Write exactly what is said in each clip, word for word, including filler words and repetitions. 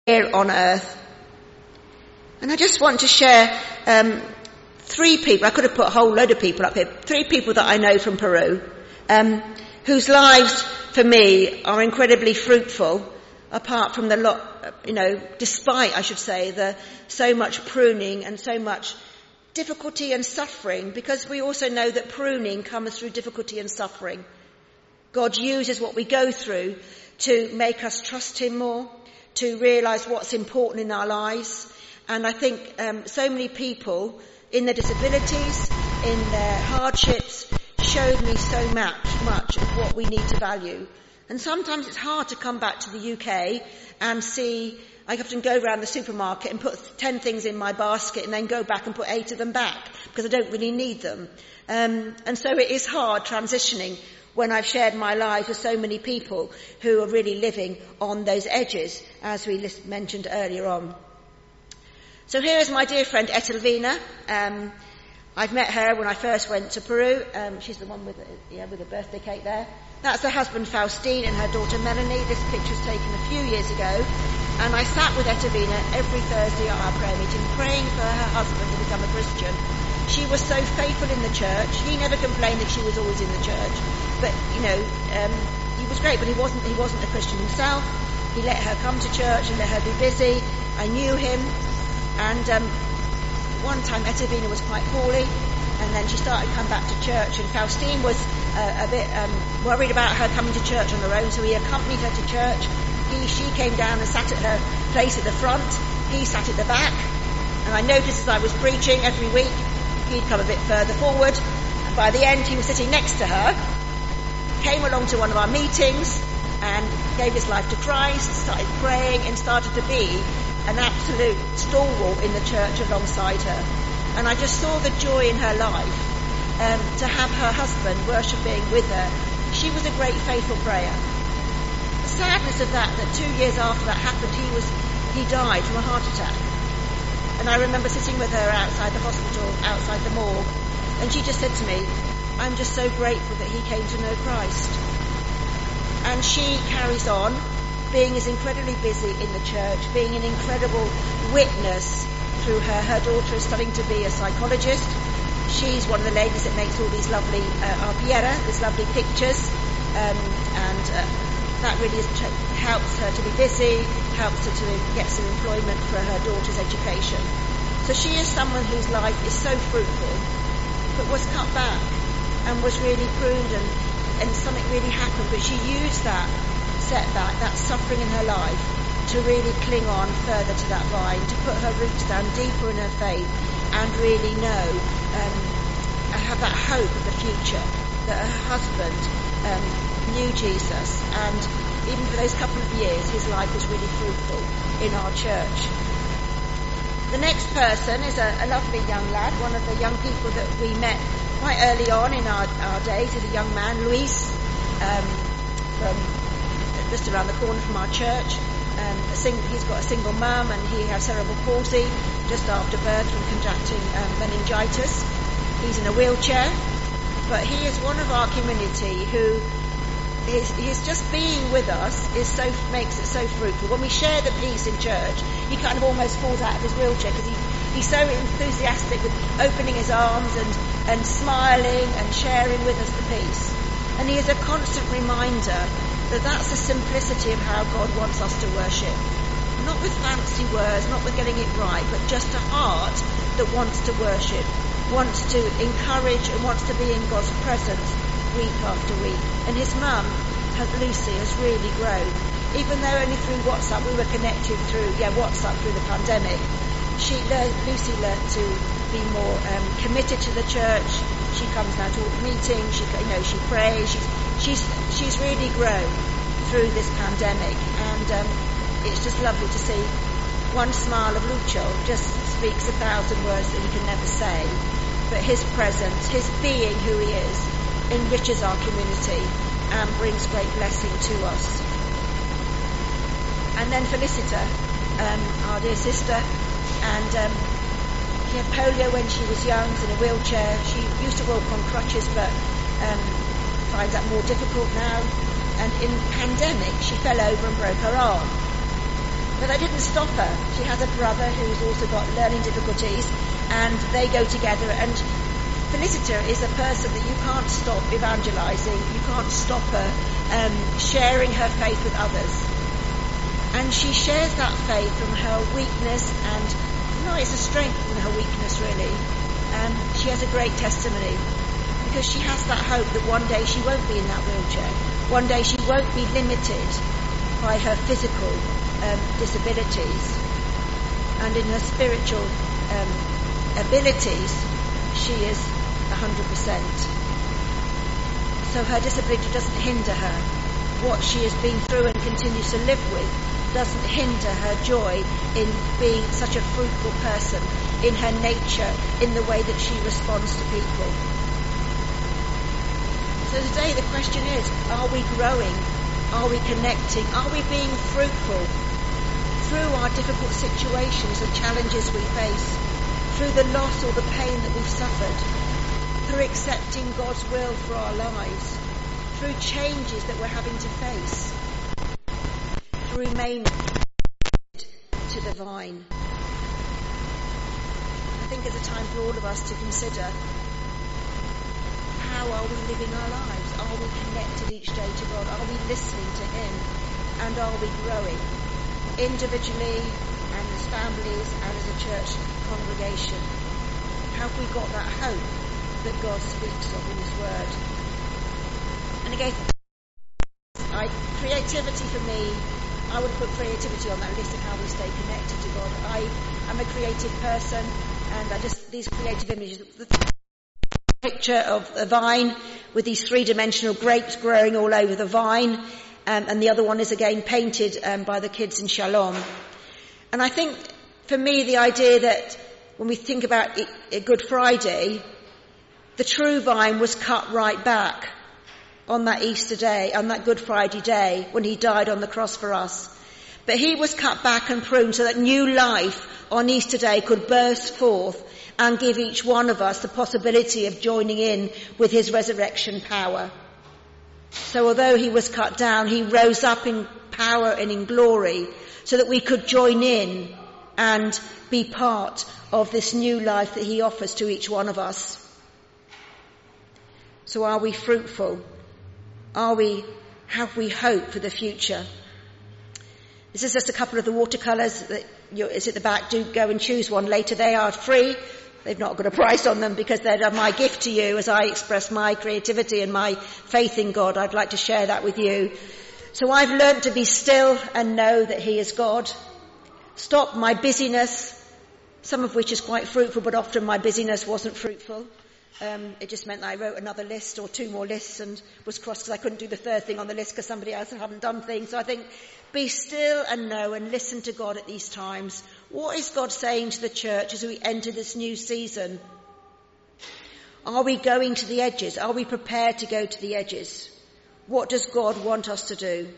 here on earth. And I just want to share um, three people. I could have put a whole load of people up here. Three people that I know from Peru, um, whose lives, for me, are incredibly fruitful, apart from the lot, you know, despite, I should say, the so much pruning and so much difficulty and suffering, because we also know that pruning comes through difficulty and suffering. God uses what we go through to make us trust him more, to realise what's important in our lives. And I think um, so many people in their disabilities, in their hardships, showed me so much, much of what we need to value. And sometimes it's hard to come back to the U K and see, I often go around the supermarket and put ten things in my basket and then go back and put eight of them back because I don't really need them. Um, and so it is hard transitioning when I've shared my life with so many people who are really living on those edges, as we mentioned earlier on. So here is my dear friend Etelvina. Um, I've met her when I first went to Peru. Um, she's the one with the, yeah, with the birthday cake there. That's her husband Faustine and her daughter Melanie. This picture's taken a few years ago. And I sat with Etelvina every Thursday at our prayer meeting, praying for her husband to become a Christian. She was so faithful in the church. He never complained that she was always in the church. But, you know, um, he was great, but he wasn't, he wasn't a Christian himself. He let her come to church and let her be busy. I knew him. And um, one time Etelvina was quite poorly, and then she started to come back to church, and Faustine was uh, a bit um, worried about her coming to church on her own, so he accompanied her to church. He, she came down and sat at her place at the front. He sat at the back. And I noticed as I was preaching every week, he'd come a bit further forward, and by the end he was sitting next to her, came along to one of our meetings and gave his life to Christ, started praying and started to be an absolute stalwart in the church alongside her. And I just saw the joy in her life, um, to have her husband worshipping with her. She was a great faithful prayer. The sadness of that, that two years after that happened, he was he died from a heart attack. And I remember sitting with her outside the hospital, outside the morgue, and she just said to me, I'm just so grateful that he came to know Christ. And she carries on, being as incredibly busy in the church, being an incredible witness through her. Her daughter is studying to be a psychologist. She's one of the ladies that makes all these lovely uh, arpiera, these lovely pictures, um, and uh, that really is, helps her to be busy, helps her to get some employment for her daughter's education. So she is someone whose life is so fruitful, but was cut back and was really pruned, and, and something really happened, but she used that setback, that suffering in her life, to really cling on further to that vine, to put her roots down deeper in her faith and really know, um, and have that hope of the future, that her husband um, knew Jesus, and even for those couple of years his life was really fruitful in our church. The next person is a, a lovely young lad, one of the young people that we met quite early on in our, our days. Is a young man, Luis, um, from just around the corner from our church. Um, a sing- he's got a single mum, and he has cerebral palsy just after birth from contracting um, meningitis. He's in a wheelchair, but he is one of our community who is, his just being with us is so makes it so fruitful. When we share the peace in church, he kind of almost falls out of his wheelchair because he, he's so enthusiastic with opening his arms and, and smiling and sharing with us the peace. And he is a constant reminder that that's the simplicity of how God wants us to worship. Not with fancy words, not with getting it right, but just a heart that wants to worship, wants to encourage and wants to be in God's presence week after week. And his mum, Lucy, has really grown. Even though only through WhatsApp, we were connected through, yeah, WhatsApp through the pandemic, she learned, Lucy learned to be more um, committed to the church. She comes now to all the meetings, she, you know, she prays, she's, she's, she's really grown through this pandemic, and um, it's just lovely to see. One smile of Lucho just speaks a thousand words that he can never say, but his presence, his being who he is, enriches our community and brings great blessing to us. And then Felicita, um, our dear sister, and um, she had polio when she was young, was in a wheelchair. She used to walk on crutches, but um, finds that more difficult now. And in the pandemic, she fell over and broke her arm. But that didn't stop her. She has a brother who's also got learning difficulties, and they go together. And Felicita is a person that you can't stop evangelizing. You can't stop her um, sharing her faith with others. And she shares that faith from her weakness, and no, it's a strength in her weakness, really. Um, she has a great testimony because she has that hope that one day she won't be in that wheelchair. One day she won't be limited by her physical um, disabilities, and in her spiritual um, abilities she is one hundred percent. So her disability doesn't hinder her. What she has been through and continues to live with doesn't hinder her joy in being such a fruitful person, in her nature, in the way that she responds to people. So today the question is, are we growing? Are we connecting? Are we being fruitful through our difficult situations and challenges we face, through the loss or the pain that we've suffered, through accepting God's will for our lives, through changes that we're having to face, through remaining to the vine? I think it's a time for all of us to consider, how are we living our lives? Are we connected each day to God? Are we listening to Him? And are we growing individually and as families and as a church congregation? Have we got that hope that God speaks of in His Word? And again, I, creativity for me, I would put creativity on that list of how we stay connected to God. I am a creative person, and I just, these creative images, the picture of a vine with these three-dimensional grapes growing all over the vine, um, and the other one is again painted um, by the kids in Shalom. And I think, for me, the idea that when we think about it, it, Good Friday, the true vine was cut right back on that Easter day, on that Good Friday day, when He died on the cross for us. But He was cut back and pruned so that new life on Easter day could burst forth and give each one of us the possibility of joining in with His resurrection power. So although He was cut down, He rose up in power and in glory so that we could join in and be part of this new life that He offers to each one of us. So are we fruitful? Are we, have we hope for the future? This is just a couple of the watercolours that is at the back. Do go and choose one later. They are free. They've not got a price on them because they're my gift to you as I express my creativity and my faith in God. I'd like to share that with you. So I've learnt to be still and know that He is God. Stop my busyness, some of which is quite fruitful, but often my busyness wasn't fruitful. Um, it just meant that I wrote another list or two more lists and was cross because I couldn't do the third thing on the list because somebody else hadn't done things. So I think, be still and know and listen to God at these times. What is God saying to the church as we enter this new season? Are we going to the edges? Are we prepared to go to the edges? What does God want us to do?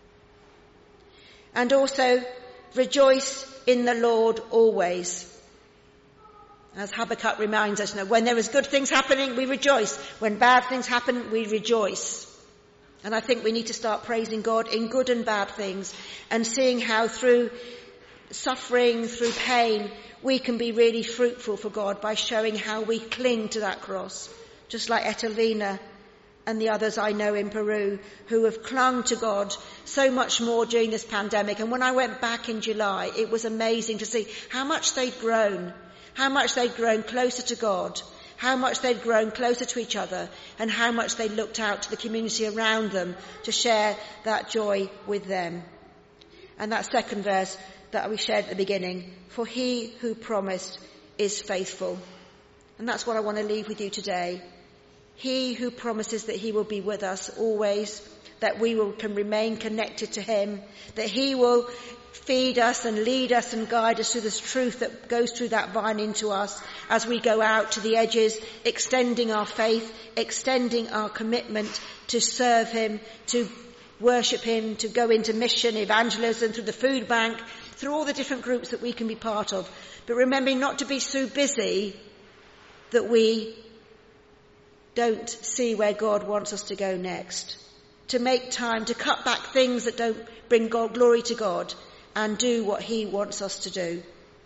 And also, rejoice in the Lord always. As Habakkuk reminds us, you know, when there is good things happening, we rejoice. When bad things happen, we rejoice. And I think we need to start praising God in good and bad things and seeing how through suffering, through pain, we can be really fruitful for God by showing how we cling to that cross. Just like Etelvina and the others I know in Peru who have clung to God so much more during this pandemic. And when I went back in July, it was amazing to see how much they'd grown. How much they'd grown closer to God, how much they'd grown closer to each other, and how much they looked out to the community around them to share that joy with them. And that second verse that we shared at the beginning, for He who promised is faithful. And that's what I want to leave with you today. He who promises that He will be with us always, that we will can remain connected to Him, that He will feed us and lead us and guide us through this truth that goes through that vine into us as we go out to the edges, extending our faith, extending our commitment to serve Him, to worship Him, to go into mission, evangelism, through the food bank, through all the different groups that we can be part of. But remembering not to be so busy that we don't see where God wants us to go next. To make time, to cut back things that don't bring God, glory to God, and do what he wants us to do.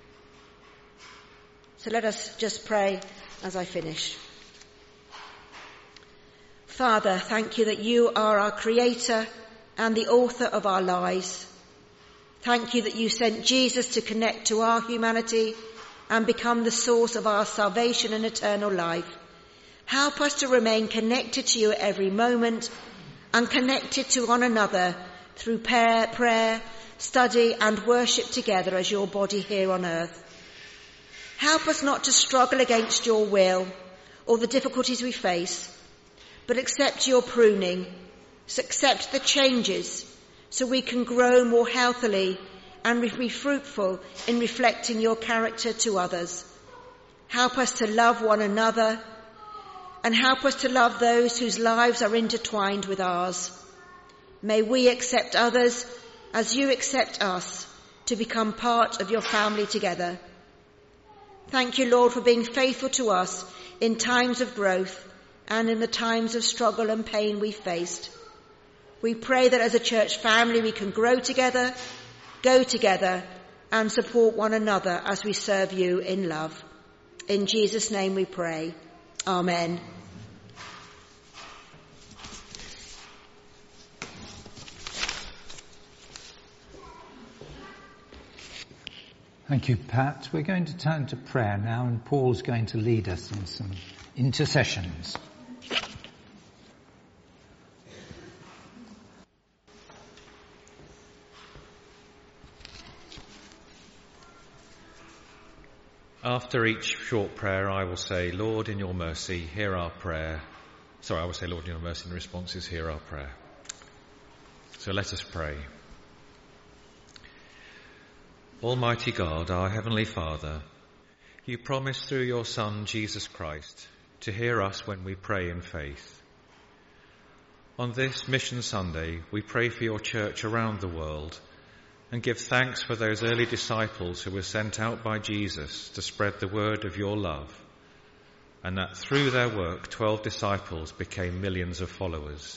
So let us just pray as I finish. Father, thank you that you are our creator and the author of our lives. Thank you that you sent Jesus to connect to our humanity and become the source of our salvation and eternal life. Help us to remain connected to you at every moment and connected to one another through prayer, prayer, study and worship together as your body here on earth. Help us not to struggle against your will or the difficulties we face, but accept your pruning, accept the changes so we can grow more healthily and be fruitful in reflecting your character to others. Help us to love one another and help us to love those whose lives are intertwined with ours. May we accept others as you accept us to become part of your family together. Thank you, Lord, for being faithful to us in times of growth and in the times of struggle and pain we faced. We pray that as a church family we can grow together, go together and support one another as we serve you in love. In Jesus' name we pray. Amen. Thank you, Pat. We're going to turn to prayer now, and Paul's going to lead us in some intercessions. After each short prayer, I will say, Lord, in your mercy, hear our prayer. Sorry, I will say, Lord, in your mercy, and the response is, hear our prayer. So let us pray. Almighty God, our Heavenly Father, you promised through your Son, Jesus Christ, to hear us when we pray in faith. On this Mission Sunday, we pray for your church around the world and give thanks for those early disciples who were sent out by Jesus to spread the word of your love, and that through their work, twelve disciples became millions of followers.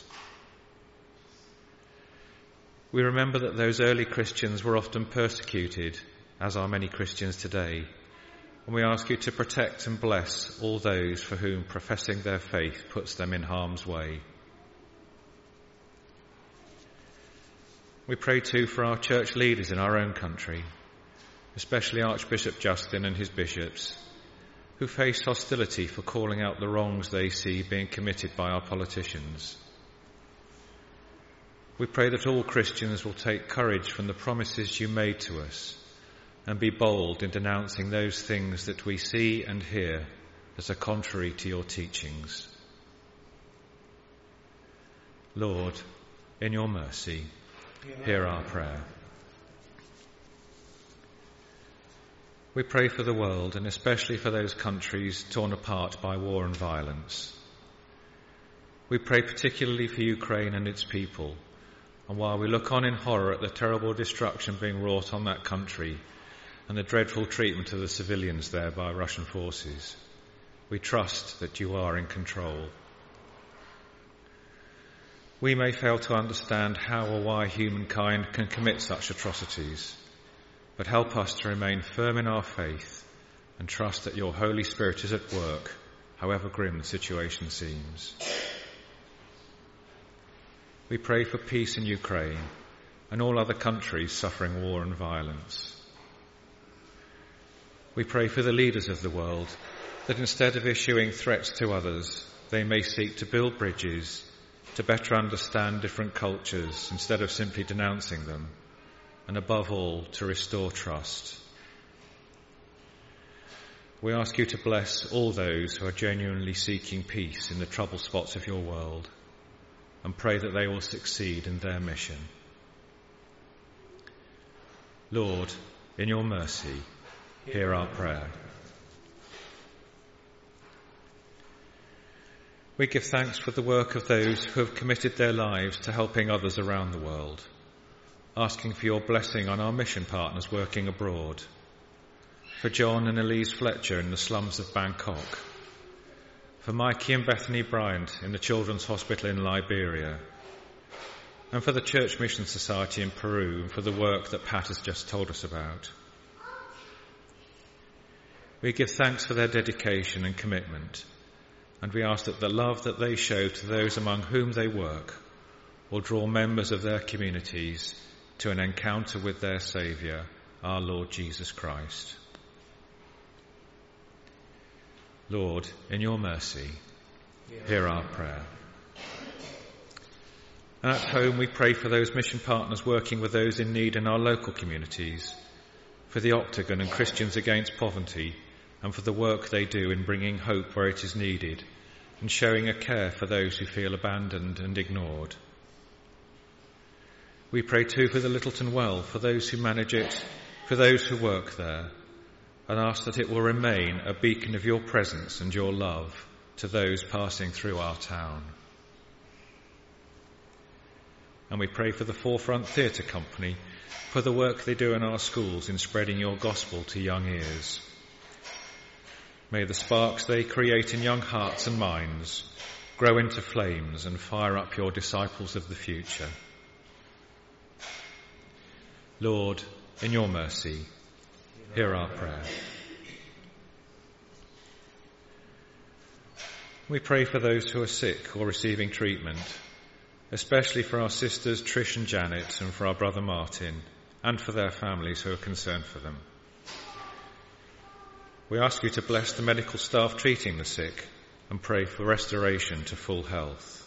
We remember that those early Christians were often persecuted, as are many Christians today, and we ask you to protect and bless all those for whom professing their faith puts them in harm's way. We pray too for our church leaders in our own country, especially Archbishop Justin and his bishops, who face hostility for calling out the wrongs they see being committed by our politicians. We pray that all Christians will take courage from the promises you made to us and be bold in denouncing those things that we see and hear that are contrary to your teachings. Lord, in your mercy, hear our prayer. We pray for the world, and especially for those countries torn apart by war and violence. We pray particularly for Ukraine and its people, and while we look on in horror at the terrible destruction being wrought on that country and the dreadful treatment of the civilians there by Russian forces, we trust that you are in control. We may fail to understand how or why humankind can commit such atrocities, but help us to remain firm in our faith and trust that your Holy Spirit is at work, however grim the situation seems. We pray for peace in Ukraine and all other countries suffering war and violence. We pray for the leaders of the world, that instead of issuing threats to others, they may seek to build bridges, to better understand different cultures instead of simply denouncing them, and above all, to restore trust. We ask you to bless all those who are genuinely seeking peace in the troubled spots of your world, and pray that they will succeed in their mission. Lord, in your mercy, hear our prayer. We give thanks for the work of those who have committed their lives to helping others around the world, asking for your blessing on our mission partners working abroad, for John and Elise Fletcher in the slums of Bangkok, for Mikey and Bethany Bryant in the Children's Hospital in Liberia, and for the Church Mission Society in Peru, and for the work that Pat has just told us about. We give thanks for their dedication and commitment, and we ask that the love that they show to those among whom they work will draw members of their communities to an encounter with their Saviour, our Lord Jesus Christ. Lord, in your mercy, hear our prayer. And at home we pray for those mission partners working with those in need in our local communities, for the Octagon and Christians Against Poverty, and for the work they do in bringing hope where it is needed and showing a care for those who feel abandoned and ignored. We pray too for the Littleton Well, for those who manage it, for those who work there, and ask that it will remain a beacon of your presence and your love to those passing through our town. And we pray for the Forefront Theatre Company, for the work they do in our schools in spreading your gospel to young ears. May the sparks they create in young hearts and minds grow into flames and fire up your disciples of the future. Lord, in your mercy, hear our prayer. We pray for those who are sick or receiving treatment, especially for our sisters Trish and Janet, and for our brother Martin, and for their families who are concerned for them. We ask you to bless the medical staff treating the sick and pray for restoration to full health.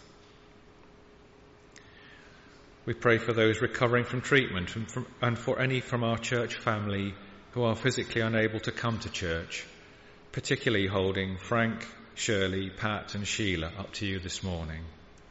We pray for those recovering from treatment and, from, and for any from our church family who are physically unable to come to church, particularly holding Frank, Shirley, Pat and Sheila up to you this morning.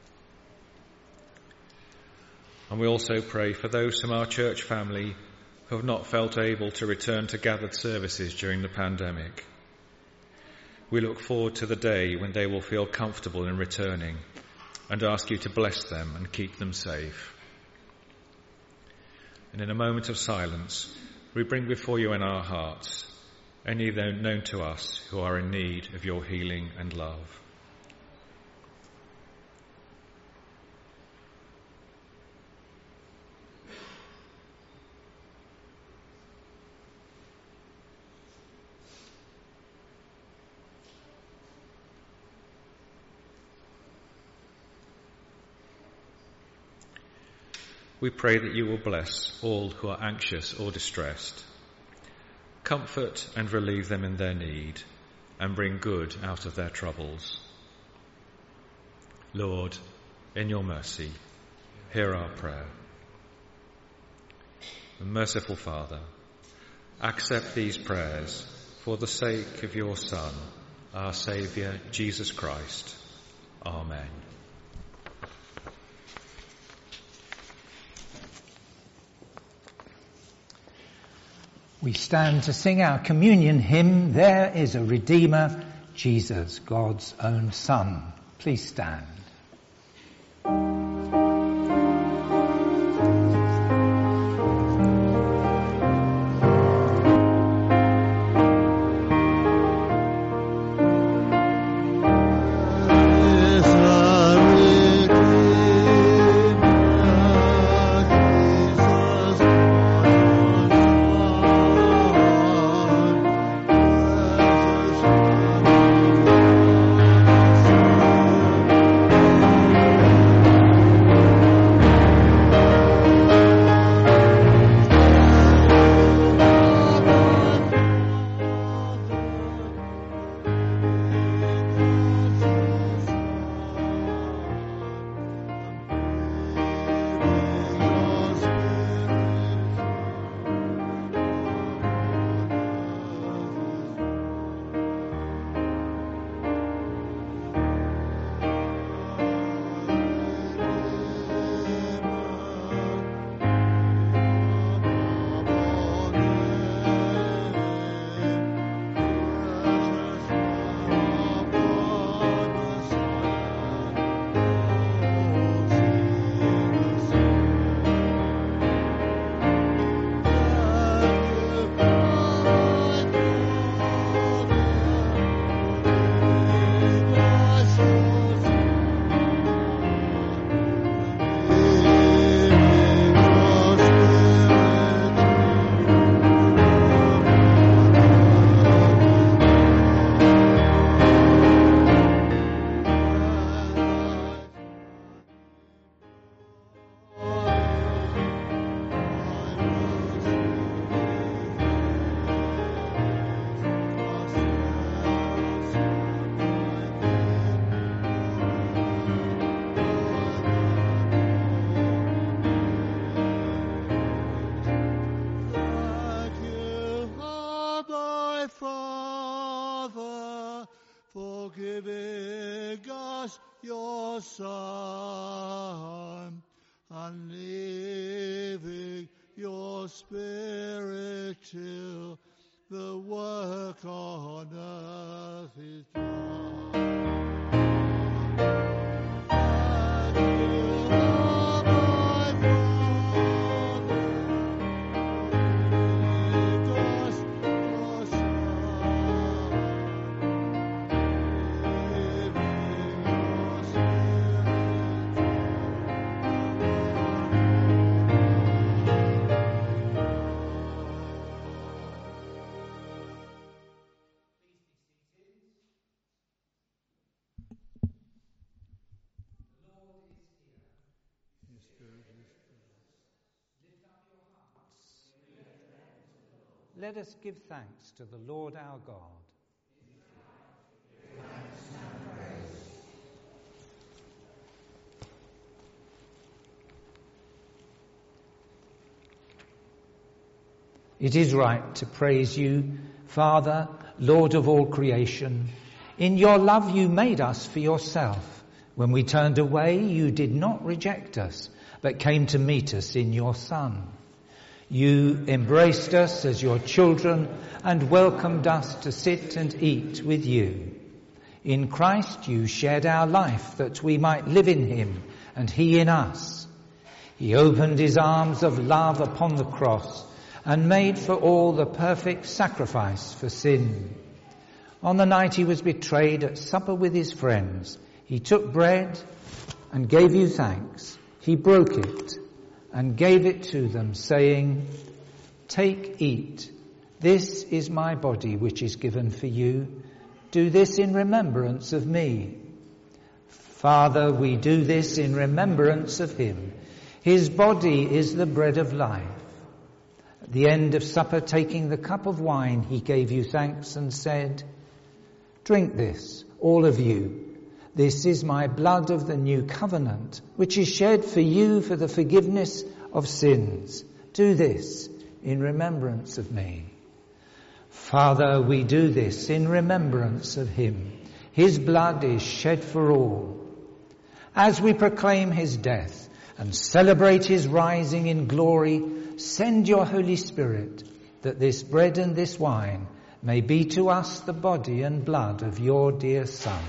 And we also pray for those from our church family who have not felt able to return to gathered services during the pandemic. We look forward to the day when they will feel comfortable in returning and ask you to bless them and keep them safe. And in a moment of silence, we bring before you in our hearts any known to us who are in need of your healing and love. We pray that you will bless all who are anxious or distressed, comfort and relieve them in their need, and bring good out of their troubles. Lord, in your mercy, hear our prayer. And merciful Father, accept these prayers for the sake of your Son, our Saviour, Jesus Christ. Amen. We stand to sing our communion hymn, There is a Redeemer, Jesus, God's own Son. Please stand. Thank you. my Father, for giving us your Son, and leaving your Spirit till the work on earth is done. And you are my Father, because your Son, leaving your Let us give thanks to the Lord our God. It is right to praise you, Father, Lord of all creation. In your love you made us for yourself. When we turned away, you did not reject us, but came to meet us in your Son. You embraced us as your children and welcomed us to sit and eat with you. In Christ you shared our life that we might live in him and he in us. He opened his arms of love upon the cross and made for all the perfect sacrifice for sin. On the night he was betrayed at supper with his friends, he took bread and gave you thanks. He broke it and gave it to them, saying, "Take, eat. This is my body which is given for you. Do this in remembrance of me." Father, we do this in remembrance of him. His body is the bread of life. At the end of supper, taking the cup of wine, he gave you thanks and said, "Drink this, all of you. This is my blood of the new covenant, which is shed for you for the forgiveness of sins. Do this in remembrance of me." Father, we do this in remembrance of him. His blood is shed for all. As we proclaim his death and celebrate his rising in glory, send your Holy Spirit, that this bread and this wine may be to us the body and blood of your dear Son.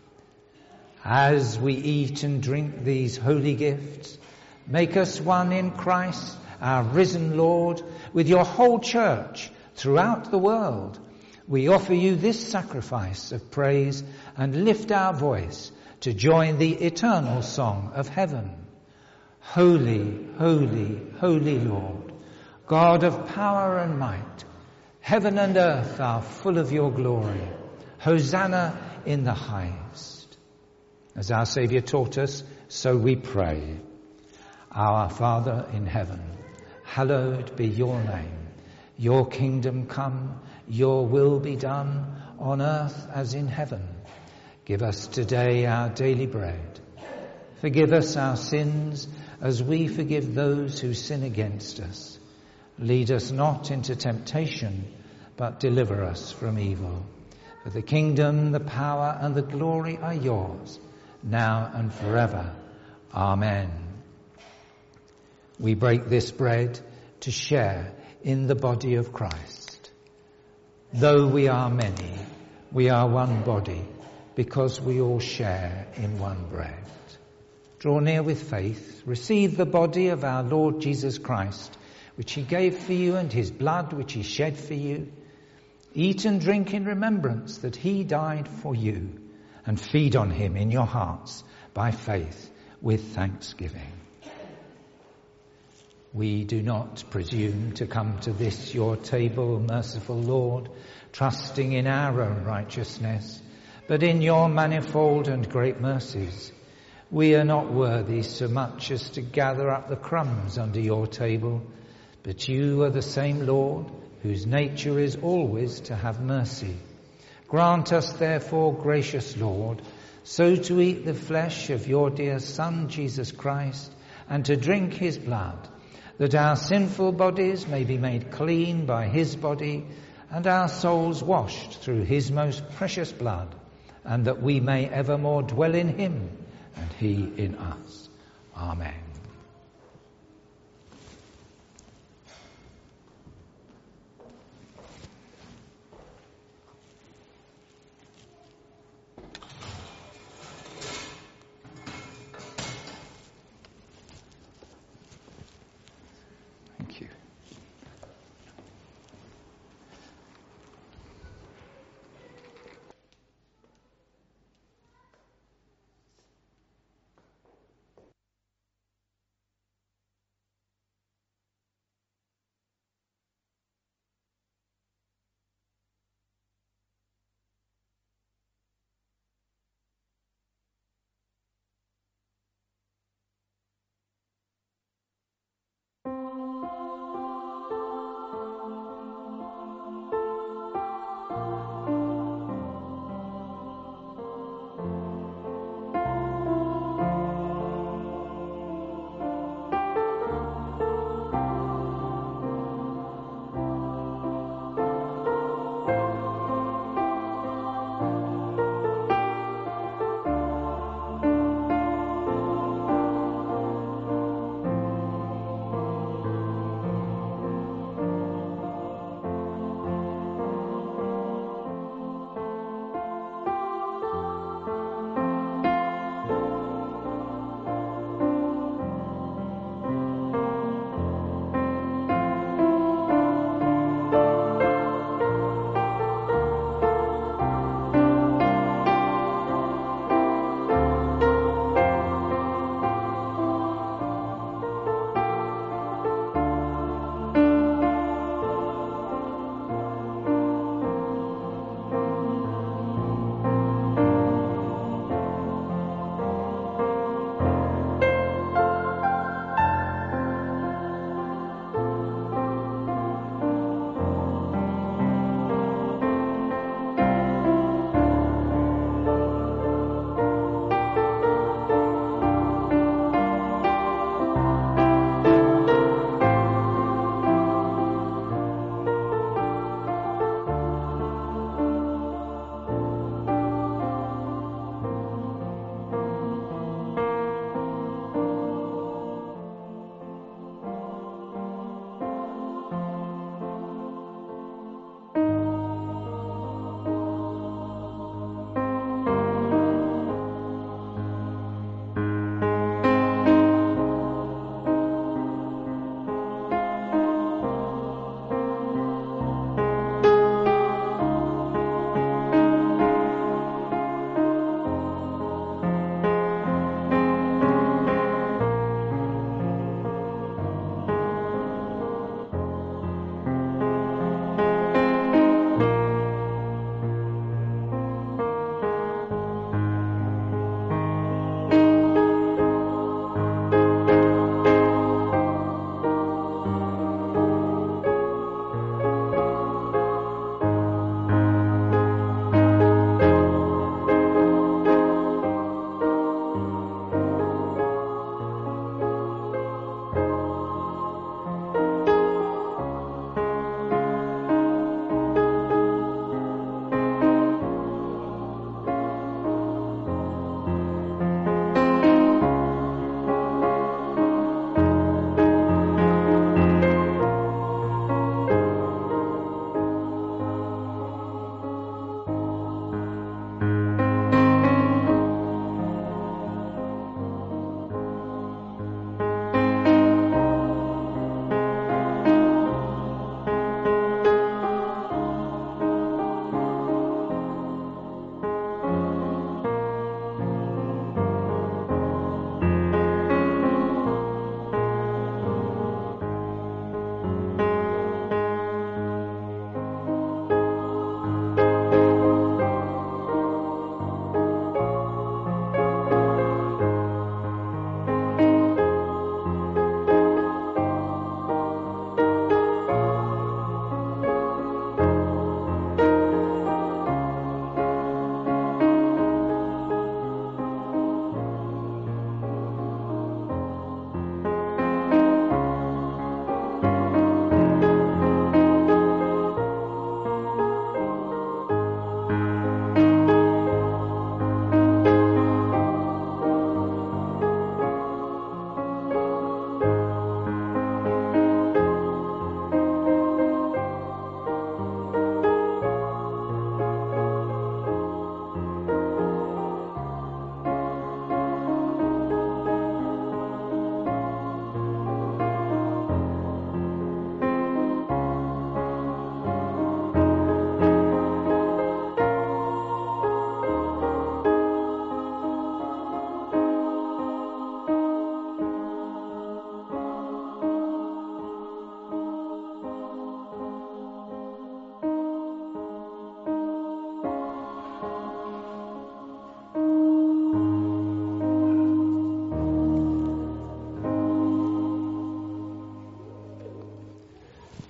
As we eat and drink these holy gifts, make us one in Christ, our risen Lord, with your whole church throughout the world. We offer you this sacrifice of praise and lift our voice to join the eternal song of heaven. Holy, holy, holy Lord, God of power and might, heaven and earth are full of your glory. Hosanna in the highest. As our Saviour taught us, so we pray. Our Father in heaven, hallowed be your name. Your kingdom come, your will be done, on earth as in heaven. Give us today our daily bread. Forgive us our sins as we forgive those who sin against us. Lead us not into temptation, but deliver us from evil. For the kingdom, the power, and the glory are yours, now and forever. Amen. We break this bread to share in the body of Christ. Though we are many, we are one body, because we all share in one bread. Draw near with faith, receive the body of our Lord Jesus Christ, which he gave for you, and his blood which he shed for you. Eat and drink in remembrance that he died for you, and feed on him in your hearts by faith with thanksgiving. We do not presume to come to this your table, merciful Lord, trusting in our own righteousness, but in your manifold and great mercies. We are not worthy so much as to gather up the crumbs under your table, but you are the same Lord, whose nature is always to have mercy. Grant us therefore, gracious Lord, so to eat the flesh of your dear Son, Jesus Christ, and to drink his blood, that our sinful bodies may be made clean by his body, and our souls washed through his most precious blood, and that we may evermore dwell in him and he in us. Amen. Thank you.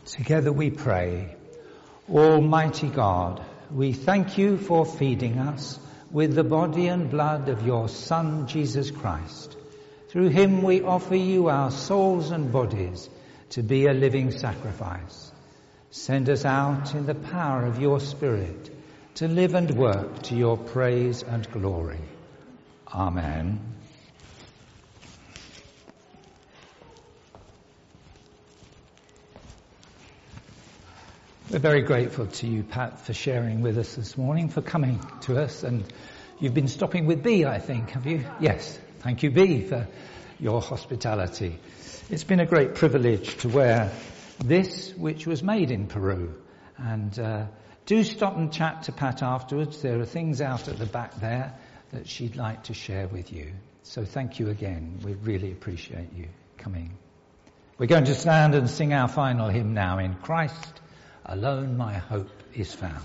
Together we pray. Almighty God, we thank you for feeding us with the body and blood of your Son, Jesus Christ. Through him we offer you our souls and bodies to be a living sacrifice. Send us out in the power of your Spirit to live and work to your praise and glory. Amen. We're very grateful to you, Pat, for sharing with us this morning, for coming to us. And you've been stopping with B, I think, have you? Yes. Thank you, B, for your hospitality. It's been a great privilege to wear this, which was made in Peru. And uh, do stop and chat to Pat afterwards. There are things out at the back there that she'd like to share with you. So thank you again. We really appreciate you coming. We're going to stand and sing our final hymn now. In Christ alone my hope is found.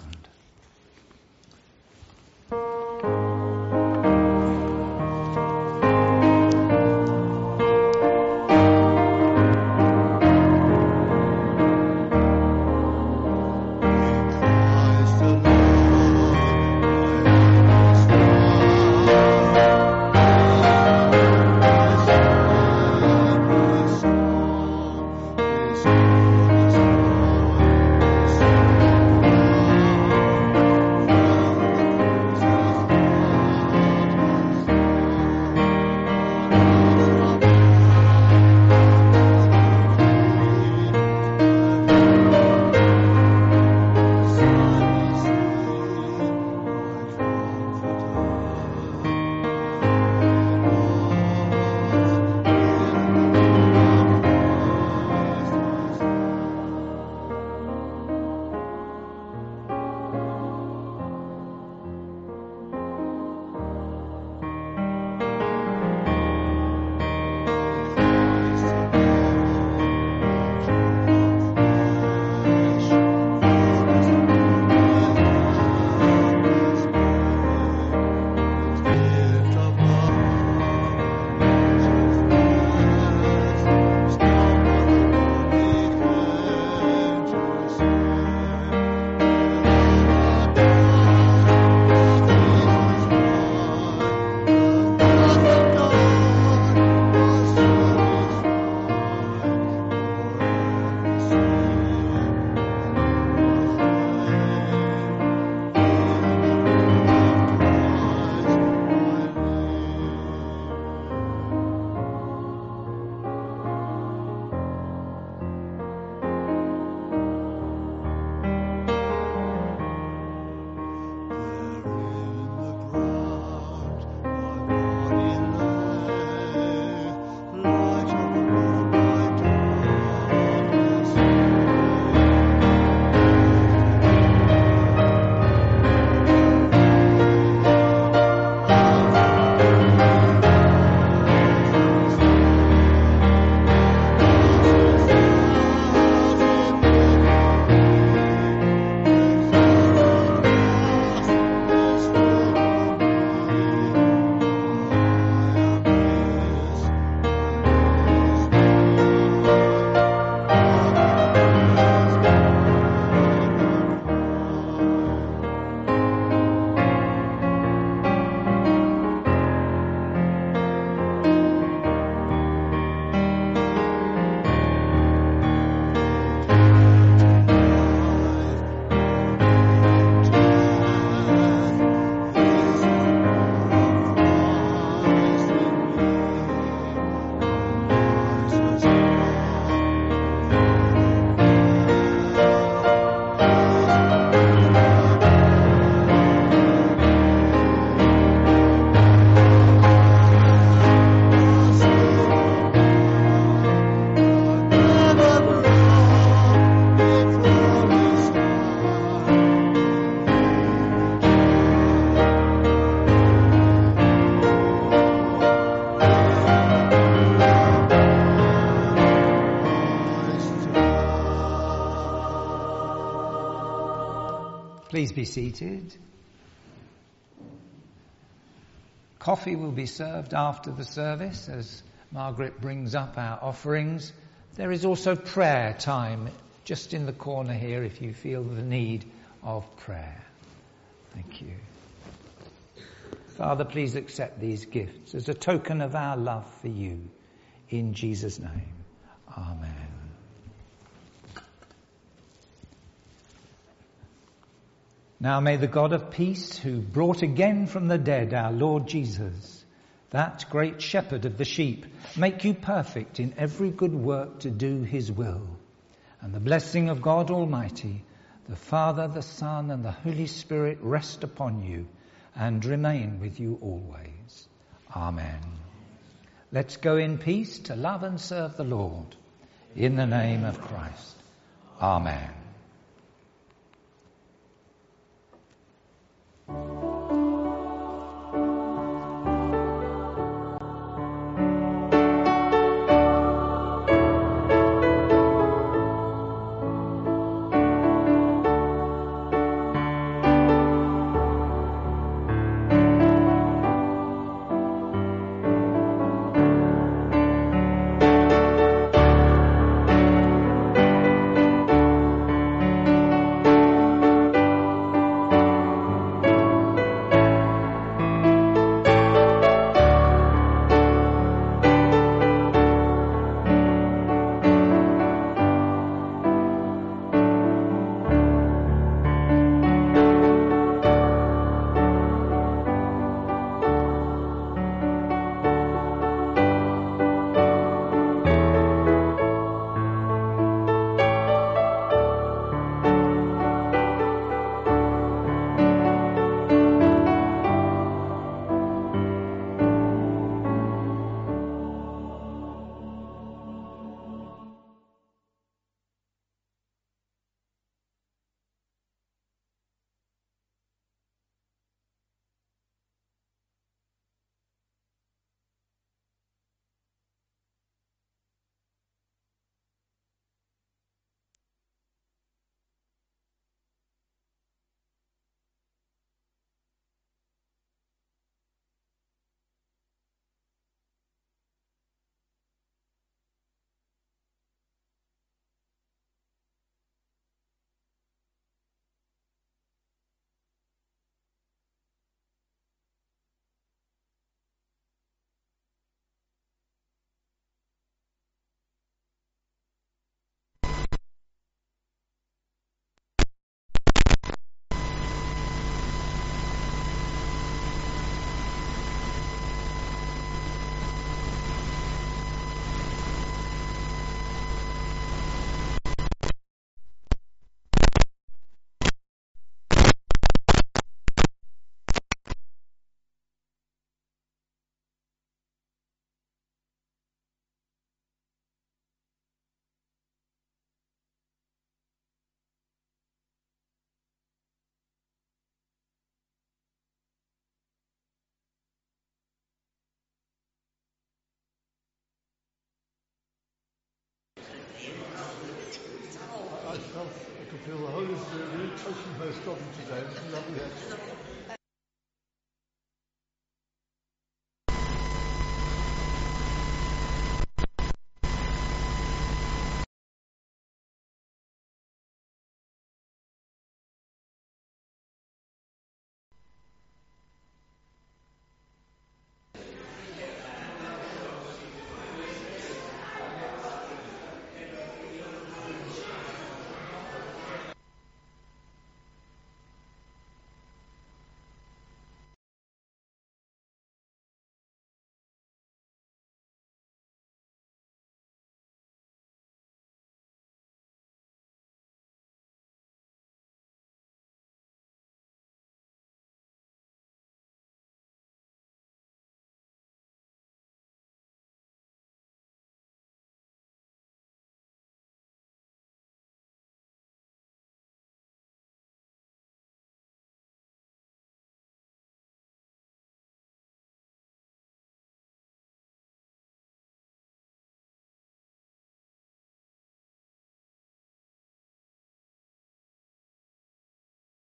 Please be seated. Coffee will be served after the service as Margaret brings up our offerings. There is also prayer time just in the corner here if you feel the need of prayer. Thank you. Father, please accept these gifts as a token of our love for you. In Jesus' name, amen. Now may the God of peace, who brought again from the dead our Lord Jesus, that great shepherd of the sheep, make you perfect in every good work to do his will. And the blessing of God Almighty, the Father, the Son, and the Holy Spirit rest upon you and remain with you always. Amen. Let's go in peace to love and serve the Lord. In the name of Christ. Amen. I felt I could feel the Holy Spirit really touching most of them today. It was lovely.